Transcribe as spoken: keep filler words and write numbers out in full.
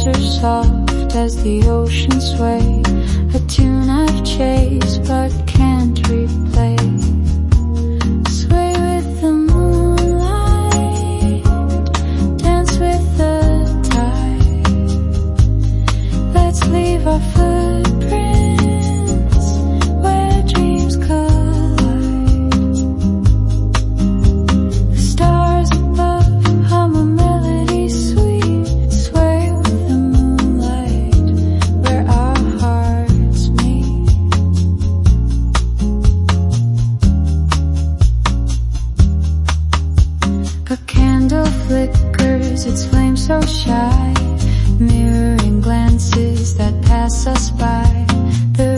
are soft as the ocean sway, a tune I've chased but can't replay. Sway with the moonlight, dance with the tide. Let's leave our footprints where dreams collide. The stars above hum a melody sweet, sway with the moonlight where our hearts meet. A candle flickers, its flame so shy, mirroring glances that pass us by. The